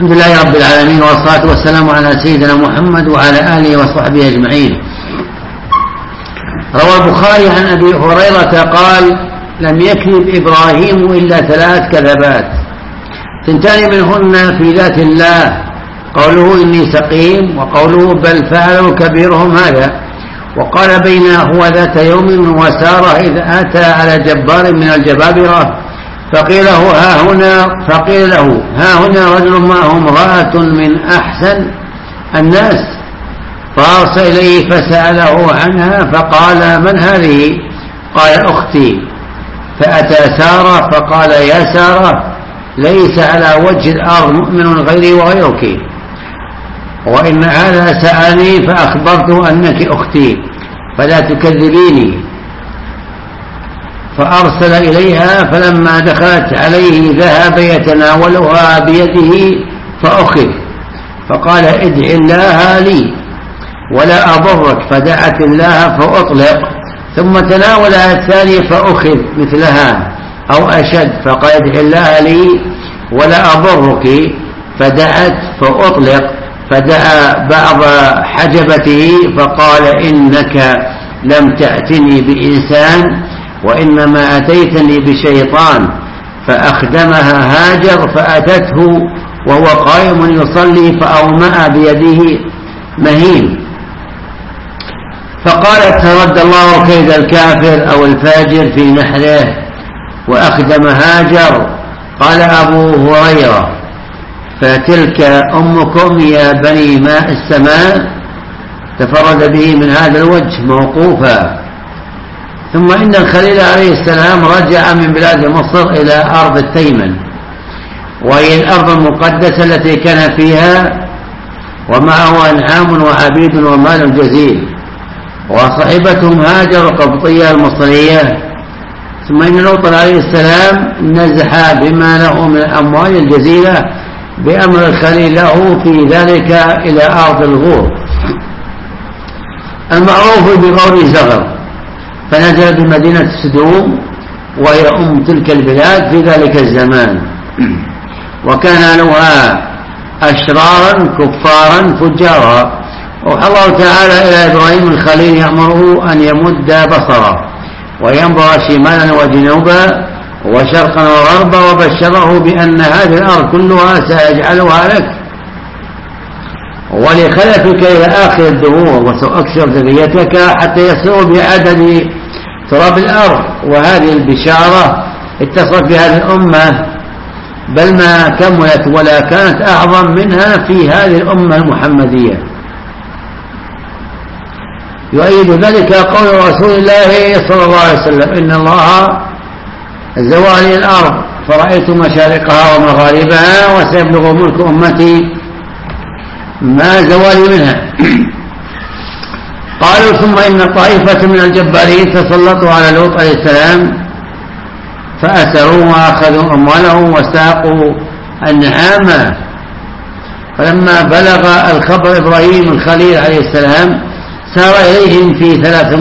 الحمد لله رب العالمين، والصلاة والسلام على سيدنا محمد وعلى آله وصحبه أجمعين. روى البخاري عن أبي هريرة قال: لم يكذب إبراهيم إلا 3 كذبات، 2 منهن في ذات الله، قوله إني سقيم، وقوله بل فعلوا كبيرهم هذا. وقال بين هو ذات يوم وسارة إذ أتى على جبار من الجبابرة فقيل له ها هنا رجل معه امرأة من أحسن الناس، فأرسل إليه فسأله عنها فقال: من هذه؟ قال: أختي. فأتى سارة فقال: يا سارة، ليس على وجه الأرض مؤمن غيري وغيرك، وإن هذا سألني فأخبرته أنك أختي فلا تكذبيني. فأرسل إليها، فلما دخلت عليه ذهب يتناولها بيده فأخذ، فقال: ادع الله لي ولا أضرك، فدعت الله فأطلق، ثم تناولها الثاني فأخذ مثلها أو أشد، فقال: ادع الله لي ولا أضرك، فدعت فأطلق، فدعا بعض حجبته فقال: إنك لم تأتني بإنسان وإنما أتيتني بشيطان. فأخدمها هاجر فأتته وهو قائم يصلي فأومأ بيده مهين، فقالت: ترد الله كيد الكافر أو الفاجر في نحره وأخدم هاجر. قال أبو هريرة: فتلك أمكم يا بني ماء السماء، تفرد به من هذا الوجه موقوفا. ثم إن الخليل عليه السلام رجع من بلاد مصر إلى أرض التيمن، وهي الأرض المقدسة التي كان فيها ومعه أنعام وعبيد ومال جزيل، وصاحبتهم هاجر القبطية المصرية. ثم إن لوطا عليه السلام نزح بما له من الأموال الجزيلة بأمر الخليل له في ذلك إلى أرض الغور المعروف بغور زغر، فنزل بمدينة سدوم وهي أم تلك البلاد في ذلك الزمان، وكان أهلها أشرارا كفارا فجارا. وحى الله تعالى إلى إبراهيم الخليل يأمره أن يمد بصره وينظر شمالا وجنوبا وشرقا وغربا، وبشره بأن هذه الأرض كلها سيجعلها لك ولخلفك إلى آخر الدهور، وسأكثر ذريتك حتى يصيروا بعدد تراب الأرض. وهذه البشارة اتصلت بهذه الأمة، بل ما كملت ولا كانت أعظم منها في هذه الأمة المحمدية. يؤيد ذلك قول رسول الله صلى الله عليه وسلم: إن الله زوى لي الأرض فرأيت مشارقها ومغاربها، وسيبلغ ملك أمتي ما زوى لي منها. قالوا: ثم إن طائفة من الجبارين تسلطوا على لوط عليه السلام فأسروه وأخذوا أمواله وساقوا النعامة. فلما بلغ الخبر إبراهيم الخليل عليه السلام سار إليهم في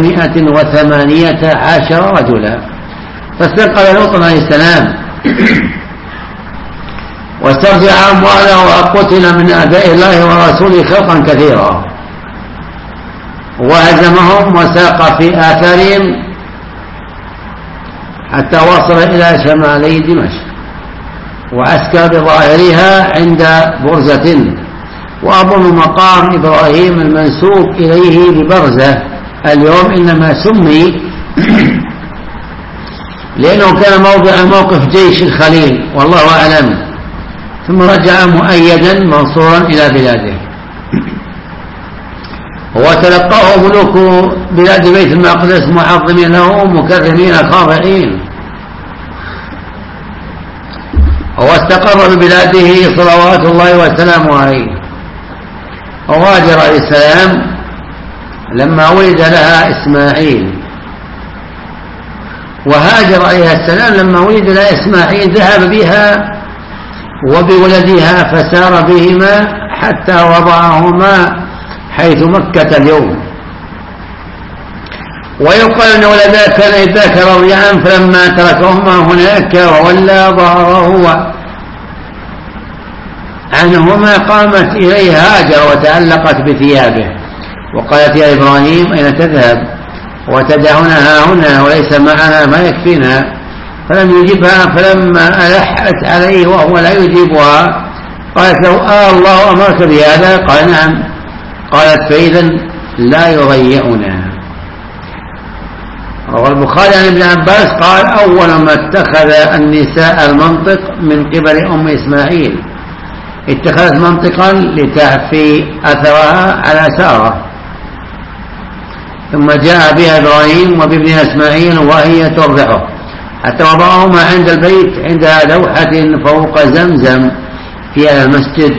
318 رجلا، فاستنقذ لوط عليه السلام واسترجع أمواله، وقتل من أعداء الله ورسوله خلقا كثيرا، وهزمهم وساق في آثارهم حتى وصل إلى شمالي دمشق، وأسكى بظاهرها عند برزة، وأظن مقام إبراهيم المنسوب إليه ببرزة اليوم إنما سمي لأنه كان موقف جيش الخليل، والله أعلم. ثم رجع مؤيدا منصورا إلى بلاده، وتلقاه ملوك بلاد بيت المقدس معظمين له مكرمين خاضعين، واستقر ببلاده صلوات الله وسلامه عليه. وهاجر عليه السلام لما ولد لها إسماعيل، وهاجر عليه السلام لما ولد لها إسماعيل ذهب بها وبولدها فسار بهما حتى وضعهما حيث مكة اليوم. ويقال أن ولدها كان إذ ذاك رضيعا، فلما تركهما هناك وولى ظهره عنهما قامت إليه هاجر وتعلقت بثيابه وقالت يا إبراهيم أين تذهب وتدعونها هنا وليس معنا ما يكفينا؟ فلم يجبها، فلما ألحت عليه وهو لا يجيبها قالت له الله أمرك بهذا؟ قال نعم. قالت فإذا لا يضيعنا. روى البخاري عن ابن عباس قال أول ما اتخذ النساء المنطق من قبل أم إسماعيل، اتخذت منطقا لتعفي أثرها على سارة، ثم جاء بها إبراهيم وبابنها إسماعيل وهي ترضعه حتى وضعهما عند البيت عند لوحة فوق زمزم في المسجد،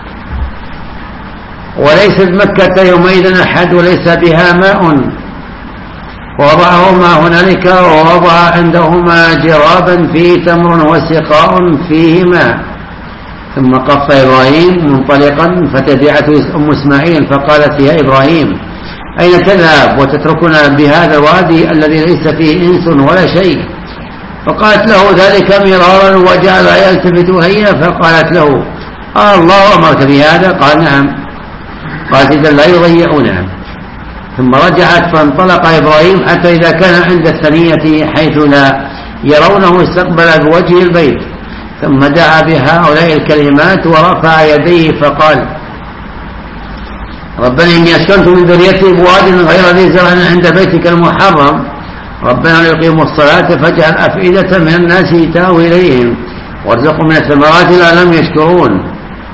وليس بمكة يومئذ أحد وليس بها ماء، ووضعهما هنالك ووضع عندهما جرابا فيه تمر وسقاء فيه ماء، ثم قف إبراهيم منطلقا فتبعته أم إسماعيل فقالت يا إبراهيم أين تذهب وتتركنا بهذا الوادي الذي ليس فيه إنس ولا شيء؟ فقالت له ذلك مرارا وجعل يلتفت هي، فقالت له الله أمرك بهذا؟ قال نعم. قالت إذا لا يضيعونها. ثم رجعت فانطلق إبراهيم حتى إذا كان عند الثنية حيث لا يرونه استقبل بوجه البيت، ثم دعا بهؤلاء الكلمات ورفع يديه فقال ربنا إني أسكنت من ذريتي بواد غير ذي زرع عند بيتك المحرم ربنا ليقيموا الصلاة فاجعل أفئدة من الناس تهوي إليهم وارزقهم من الثمرات لعلهم يشكرون.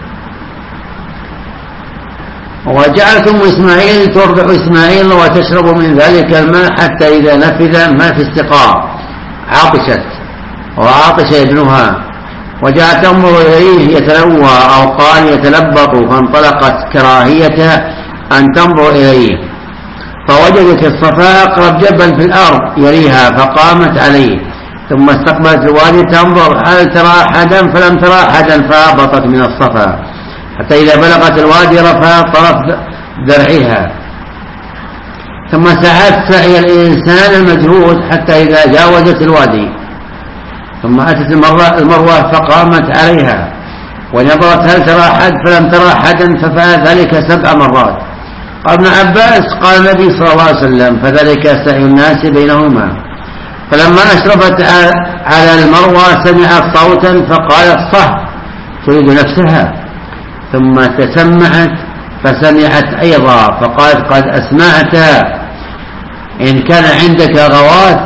وجعلت أم إسماعيل ترضع إسماعيل وتشرب من ذلك الماء حتى إذا نفذ ما في استقاء عطشت وعطش ابنها، وجاءت تنظر إليه يتلوى أو قال يتلبط، فانطلقت كراهية أن تنظر إليه، فوجدت الصفا أقرب جبل في الأرض يريها فقامت عليه، ثم استقبلت الوادي تنظر هل ترى أحدا فلم ترى أحدا، فهبطت من الصفا حتى إذا بلغت الوادي رفعت طرف درعها، ثم سعت سعي الإنسان المجهود حتى إذا جاوزت الوادي، ثم أتت المروة فقامت عليها ونظرت هل ترى أحد فلم ترى أحدا، ففعل ذلك 7 مرات. قال ابن عباس قال النبي صلى الله عليه وسلم فذلك سعي الناس بينهما. فلما أشرفت على المروة سمعت صوتا فقالت صح تريد نفسها، ثم تسمعت فسمعت أيضا فقالت قد أسمعت إن كان عندك غواث،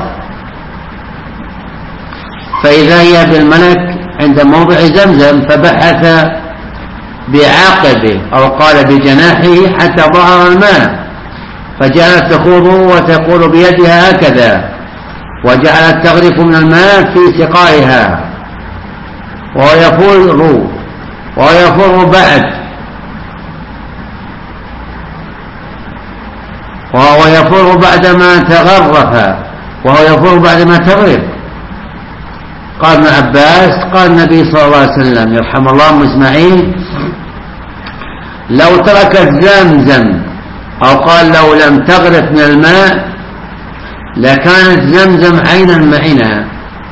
فإذا هي بالملك عند موضع زمزم فبحث بعاقبه أو قال بجناحه حتى ظهر الماء، فجعلت تخوض وتقول بيدها هكذا، وجعلت تغرف من الماء في سقائها ويفر بعد وهو يفر بعدما تغرف وهو يفر بعدما تغرف. قال ابن عباس قال النبي صلى الله عليه وسلم يرحم الله أم إسماعيل لو تركت زمزم أو قال لو لم تغرف من الماء لكانت زمزم عينا معنا.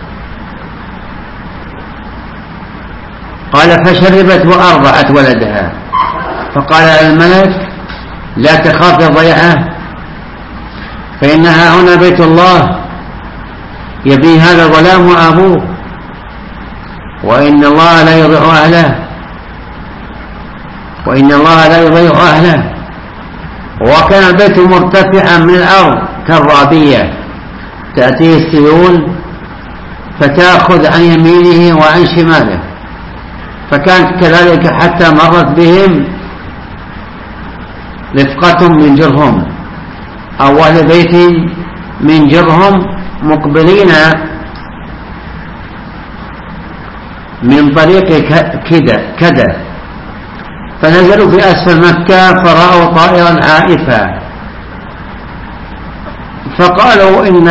قال فشربت وأرضعت ولدها، فقال الملك لا تخاف ضيعه فإنها هنا بيت الله يبي هذا الظلام وأبوه، وإن الله لا يضيع أهله وكان البيت مرتفعا من الأرض كالرابية تأتيه السيول فتأخذ عن يمينه وعن شماله، فكانت كذلك حتى مرت بهم رفقة من جرهم أو أهل بيت من جرهم مقبلين من طريق كدة، فنزلوا في أسفل مكة فرأوا طائرا عائفا فقالوا إن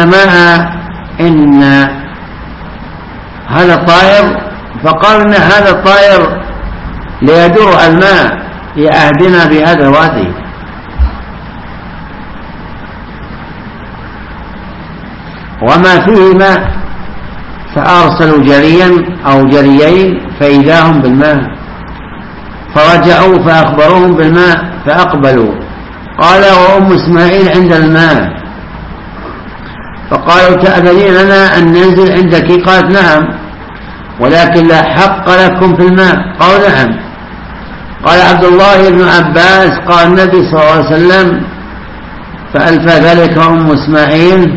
هذا الطائر، فقالوا إن هذا الطائر ليدور على الماء يأهدنا بهذا الوادي. وما فيه ماء، فأرسلوا جريا أو جريين فإذا هم بالماء، فرجعوا فأخبروهم بالماء فأقبلوا. قال وأم إسماعيل عند الماء فقالوا تأذنين لنا أن ننزل عندك؟ قالت نعم، ولكن لا حق لكم في الماء. قالوا نعم. قال عبد الله بن عباس قال النبي صلى الله عليه وسلم فألفى ذلك أم إسماعيل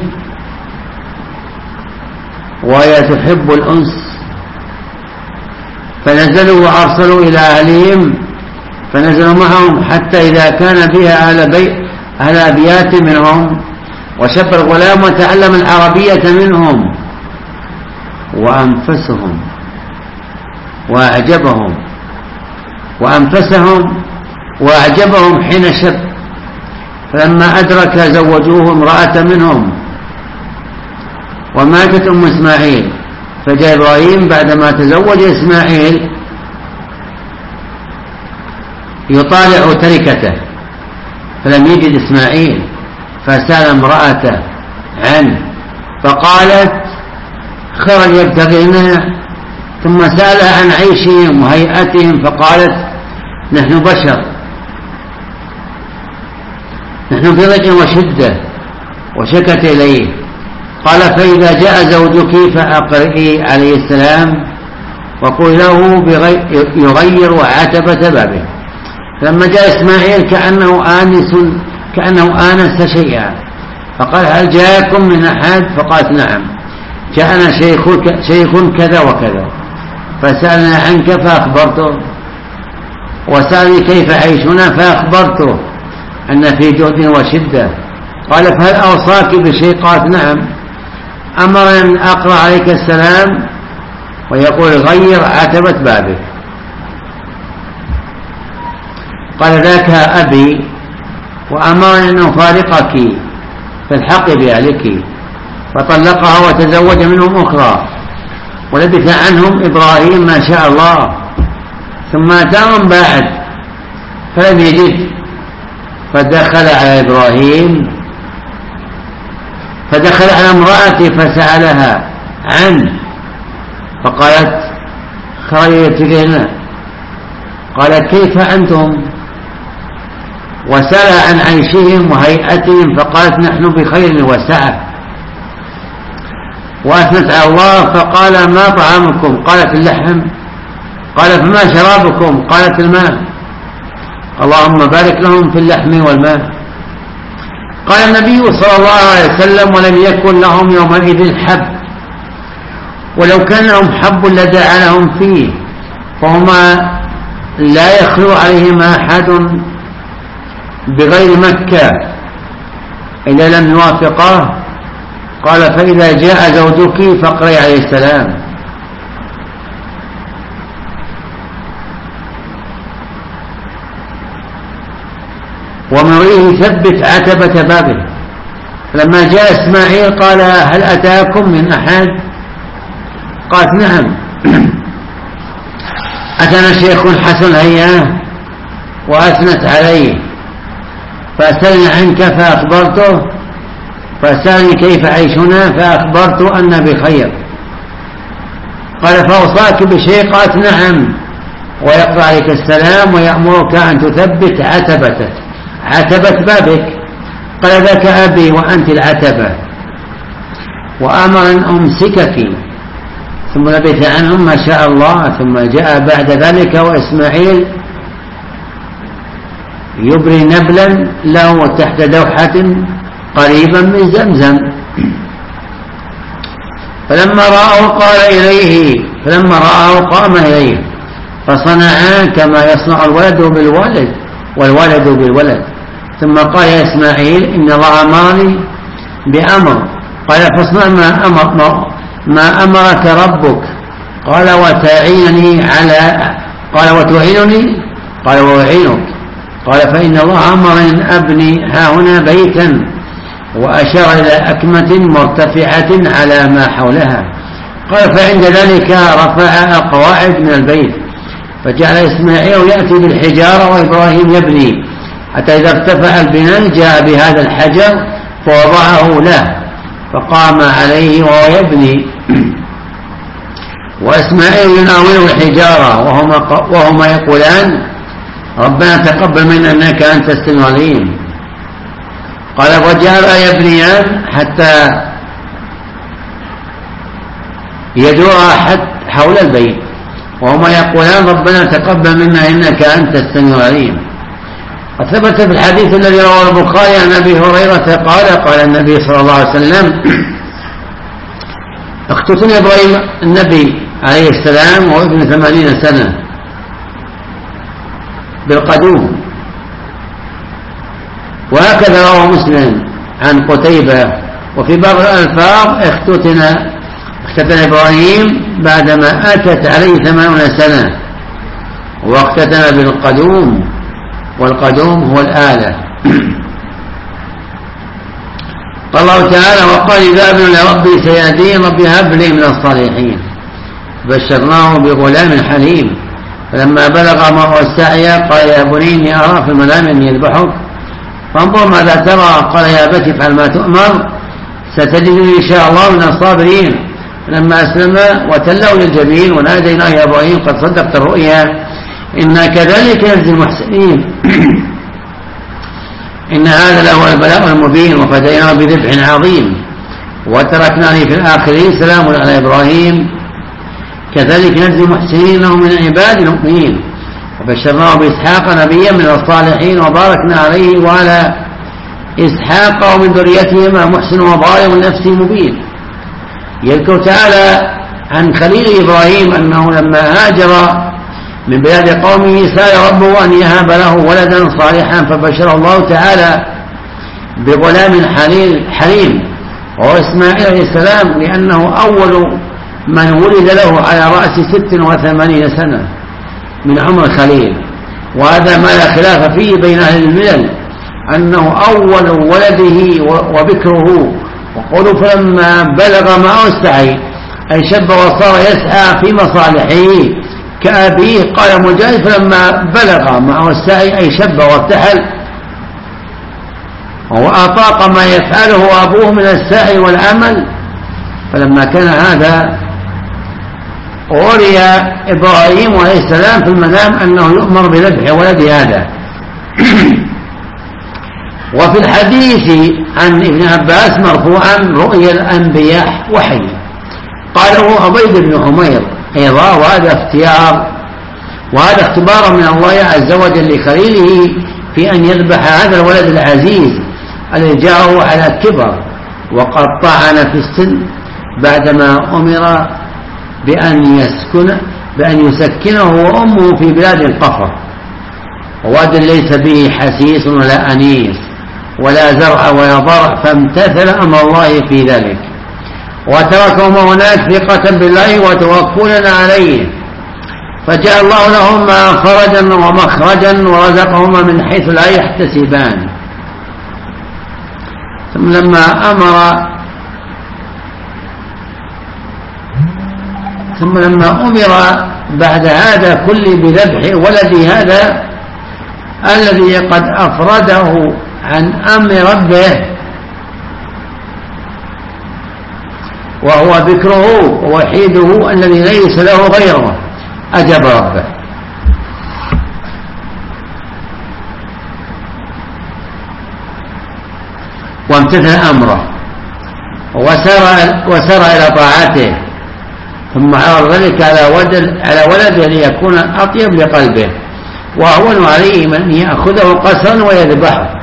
وهي تحب الأنس، فنزلوا وأرسلوا إلى أهلهم فنزلوا معهم حتى إذا كان بها أهل أبيات منهم وشب الغلام وتعلم العربية منهم وأنفسهم وأعجبهم حين شب، فلما أدرك زوجوه امرأة منهم وماتت أم إسماعيل. فجاء إبراهيم بعدما تزوج إسماعيل يطالع تركته فلم يجد إسماعيل، فسأل امرأته عنه فقالت خرج يبتغينا، ثم سألها عن عيشهم وهيئتهم فقالت نحن بشر، نحن في ضيق وشدة، وشكت إليه. قال فإذا جاء زوجك فأقرئي عليه السلام وقل له يغير عتبة بابه. لما جاء إسماعيل كأنه آنس شيئا فقال هل جاءكم من أحد؟ فقالت نعم، جاءنا شيخ كذا وكذا، فسألنا عنك فأخبرته، وسألني كيف عيشنا فأخبرته أن في جهد وشدة. قال فهل أوصاك بشيء؟ قالت نعم، أمر أن أقرأ عليك السلام ويقول غير عتبة بابك. قال ذاك أبي وأمر أن أفارقك فالحقي بأهلك، فطلقها وتزوج منهم أخرى، ولبث عنهم إبراهيم ما شاء الله، ثم أتاهم بعد فلم يجد، فدخل على إبراهيم فدخل على امرأته فسألها عنه فقالت خرجت إلينا. قال كيف أنتم؟ وسأل عن عيشهم وهيئتهم فقالت نحن بخير وسعة، وأثنت على الله فقال ما طعامكم؟ قالت اللحم. قال فما شرابكم؟ قالت الماء. اللهم بارك لهم في اللحم والماء. قال النبي صلى الله عليه وسلم ولم يكن لهم يومئذ حب، ولو كان لهم حب لدعا لهم فيه، فهما لا يخلو عليهما أحد بغير مكة إذا لم يوافقه. قال فإذا جاء زوجك فاقرئي عليه السلام. ومريه ثبت عتبة بابه. لما جاء إسماعيل قال هل أتاكم من أحد؟ قالت نعم، أتانا شيخ حسن هيئة وأثنت عليه، فأسألني عنك فأخبرته، فأسألني كيف عيشنا فأخبرت أن بخير. قال فأوصاك بشيء؟ قالت نعم، ويقرأ عليك السلام ويأمرك أن تثبت عتبة بابك. قال ذاك أبي وأنت العتبة، وأمر أن أمسكك. ثم لبث عنهم ما شاء الله، ثم جاء بعد ذلك وإسماعيل يبري نبلا له تحت دوحة قريبا من زمزم. فلما رآه قام إليه فصنعا كما يصنع الولد بالولد والولد بالولد. ثم قال يا إسماعيل إن الله أمرني بأمر. قال فاصنع ما أمرك ربك. قال وتعينني قال وتعينني؟ قال وأعينك. قال فإن الله أمر أن أبني هاهنا بيتا، وأشار إلى أكمة مرتفعة على ما حولها. قال فعند ذلك رفع القواعد من البيت، فجعل إسماعيل يأتي بالحجارة وإبراهيم يبني، حتى إذا ارتفع البناء جاء بهذا الحجر فوضعه له فقام عليه وهو يبني، وإسماعيل يناوله الحجارة وهما يقولان ربنا تقبل منا إنك أنت السميع العليم. قال وجعل يبنيان حتى يدور حول البيت وهما يقولان ربنا تقبل منا إنك أنت السميع العليم. وثبت في الحديث الذي رواه البخاري عن أبي هريرة قال النبي صلى الله عليه وسلم اختتن إبراهيم النبي عليه السلام وهو ابن 80 سنة بالقدوم. وهكذا رواه مسلم عن قتيبة. وفي بعض الألفاظ اختتن إبراهيم بعدما أتت عليه 80 سنة واختتن بالقدوم، والقدوم هو الآلة. قال الله تعالى وقال إذا ابن لربي سيهدين ربي هب لي من الصالحين بشرناه بغلام حليم فلما بلغ معه السعي قال يا بني إني أرى في المنام أني أذبحك فانظر ماذا ترى قال يا أبت افعل ما تؤمر ستجدني إن شاء الله من الصابرين. فلما أسلم وتله للجبين وناديناه يا إبراهيم قد صدقت الرؤيا إنا كذلك نجزي المحسنين إن هذا له البلاء المبين وفديناه بذبح عظيم وتركنا في الآخرين سلام على إبراهيم كذلك نجزي المحسنين إنه من عباد المؤمنين وبشرناه بإسحاق نبيا من الصالحين وباركنا عليه وعلى إسحاق ومن ذريتهما محسن وظالم لنفسه مبين. يذكر تعالى عن خليل إبراهيم أنه لما هاجر من بلاد قومه سأل ربه أن يهب له ولدا صالحا فبشره الله تعالى بغلام حليم وهو إسماعيل عليه السلام لأنه أول من ولد له على رأس 86 سنة من عمر خليل. وهذا ما لا خلاف فيه بين أهل الملل أنه أول ولده وبكره. وقالوا فلما بلغ معه السعي أي شب وصار يسعى في مصالحه كأبيه. قال مجاهد فلما بلغ معه السعي أي شب وارتحل وأطاق ما يفعله أبوه من السعي والعمل. فلما كان هذا أري إبراهيم عليه السلام في المنام أنه يؤمر بذبح ولد هذا. وفي الحديث عن ابن عباس مرفوعا رؤيا الأنبياء وحي قاله عبيد بن حمير أيضا. وهذا اختبار من الله عز وجل لخليله في أن يذبح هذا الولد العزيز الذي جاءه على كبر وقد طعن في السن بعدما أمر بأن يسكنه وأمه في بلاد القفر وواد ليس به حسيس ولا أنيس ولا زرع ولا ضرع فامتثل أمر الله في ذلك وتركهم هناك ثقة بالله وتوكلا عليه فجعل الله لهما فرجا ومخرجا ورزقهما من حيث لا يحتسبان. ثم لما أمر بعد هذا كل بذبح ولد هذا الذي قد أفرده عن أمر ربه وهو ذكره ووحيده الذي ليس له غيره أجاب ربه. وامتثل أمره وسار إلى طاعته ثم عرض ذلك على ولده ليكون أطيب لقلبه وأهون عليه من يأخذه قسرا ويذبحه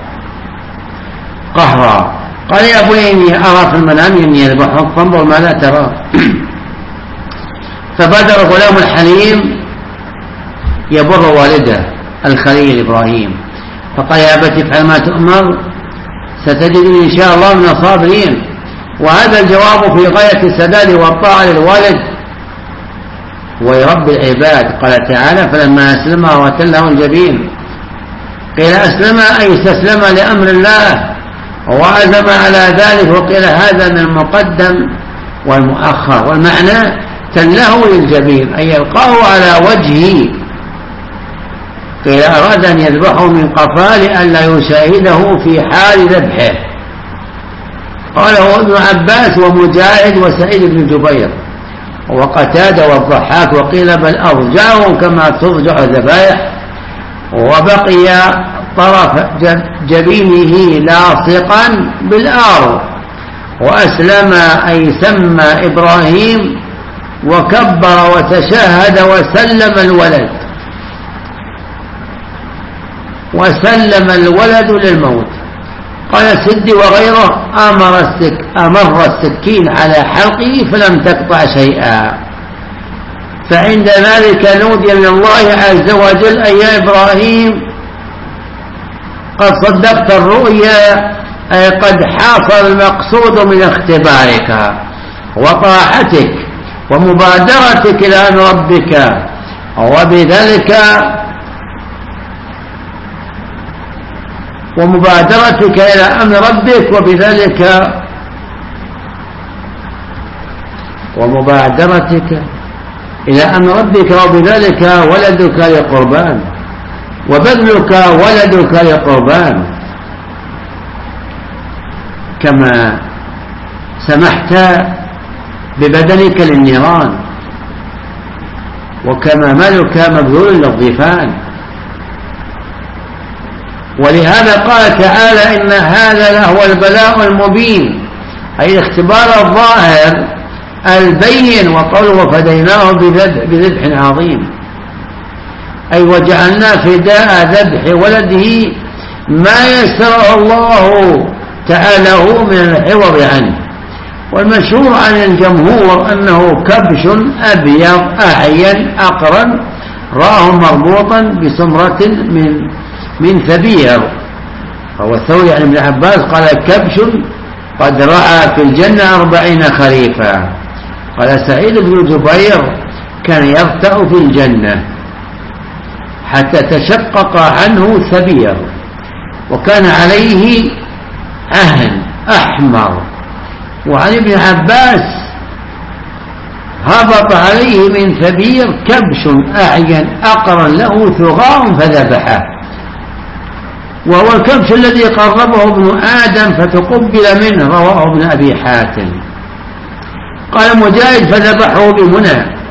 قهرا. قال يا بني إني أرى في المنام إني أذبحك فانظر ماذا ترى. فبادر غلام الحليم يبر والده الخليل إبراهيم فقال يا أبت افعل ما تؤمر ستجدني إن شاء الله من الصابرين. وهذا الجواب في غاية السداد والطاعة للوالد ويربي العباد. قال تعالى فلما أسلم وتله الجبين قيل أسلم أي استسلم لأمر الله وعزم على ذلك وقيل هذا من المقدم والمؤخر والمعنى تله للجبين أي يلقاه على وجهه. قيل أراد أن يذبحه من قفاه لئلا يشاهده في حال ذبحه. قاله ابن عباس ومجاهد وسعيد بن جبير وقتادة والضحاك وقيل بل أرجعه كما ترجع الذبائح وبقي طرف جبينه لاصقا بالأرض، وأسلم أي سمى إبراهيم وكبر وتشهد وسلم الولد، وسلم الولد للموت. قال السدي وغيره: أمر السكين على حلقه فلم تقطع شيئا. فعند ذلك نودي من الله عز وجل: أي يا إبراهيم قد صدقت الرؤيا، أي قد حاصل المقصود من اختبارك وطاعتك ومبادرتك إلى أمر ربك، وبذلك ومبادرتك إلى أمر ربك ومبادرتك إلى أمر ربك وبذلك ولدك لقربان، وبذلك ولدك لقربان، كما سمحت ببدنك للنيران، وكما مالك مبذول للضيفان. ولهذا قال تعالى: إن هذا لهو البلاء المبين، أي الاختبار الظاهر البين. وقوله: وفديناه بذبح عظيم، أي وجعلنا فداء ذبح ولده ما يسره الله تعالى من العوض عنه. والمشهور عن الجمهور أنه كبش أبيض أعين أقرن رآه مربوطا بسمرة من ثبير. فهو الثوري عن ابن عباس قال: كبش قد رعى في الجنة 40 خريفا. قال سعيد بن جبير: كان يرتأ في الجنة حتى تشقق عنه ثبير، وكان عليه عهن أحمر. وعن ابن عباس: هبط عليه من ثبير كبش أعين أقرن له ثغار فذبحه، وهو الكبش الذي قربه ابن آدم فتقبل منه. رواه ابن أبي حاتم. قال مجاهد: فذبحه بمنى.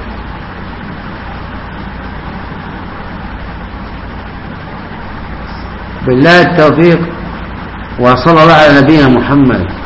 بالله التوفيق، وصلى الله على نبينا محمد.